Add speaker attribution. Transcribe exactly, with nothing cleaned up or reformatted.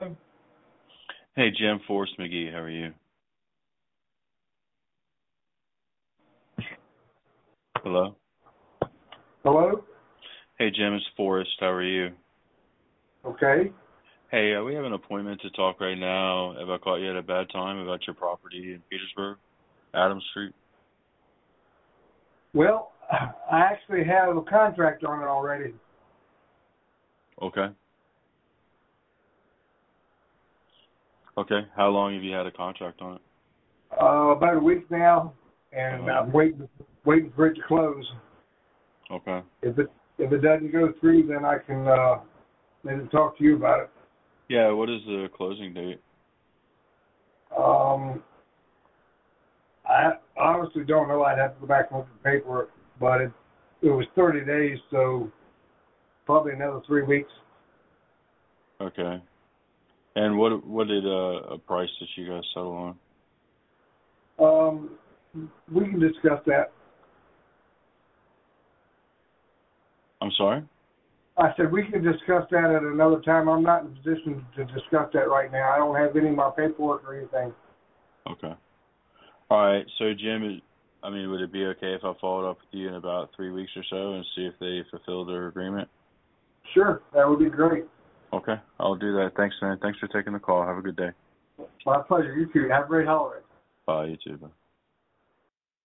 Speaker 1: Hey, Jim, Forrest McGee, how are you? Hello?
Speaker 2: Hello?
Speaker 1: Hey, Jim, it's Forrest. How are you?
Speaker 2: Okay.
Speaker 1: Hey, uh, we have an appointment to talk right now. Have I caught you at a bad time about your property in Petersburg, Adams Street?
Speaker 2: Well, I actually have a contract on it already.
Speaker 1: Okay. Okay. How long have you had a contract on it?
Speaker 2: Uh, about a week now, and
Speaker 1: Uh,
Speaker 2: I'm waiting waiting for it to close.
Speaker 1: okay.
Speaker 2: If it if it doesn't go through, then I can uh, maybe talk to you about it.
Speaker 1: Yeah, what is the closing date?
Speaker 2: Um, I honestly don't know. I'd have to go back and look at the paperwork, but it it was thirty days, so probably another three weeks.
Speaker 1: Okay. And what what did uh, a price that you guys settle on?
Speaker 2: Um, we can discuss that.
Speaker 1: I'm sorry?
Speaker 2: I said we can discuss that at another time. I'm not in a position to discuss that right now. I don't have any of my paperwork or anything.
Speaker 1: Okay. All right. So, Jim, is, I mean, would it be okay if I followed up with you in about three weeks or so and see if they fulfill their agreement?
Speaker 2: Sure, that would be great.
Speaker 1: Okay. I'll do that. Thanks, man. Thanks for taking the call. Have a good day.
Speaker 2: My pleasure. You too. Have a great holiday.
Speaker 1: Bye. You too. Bye.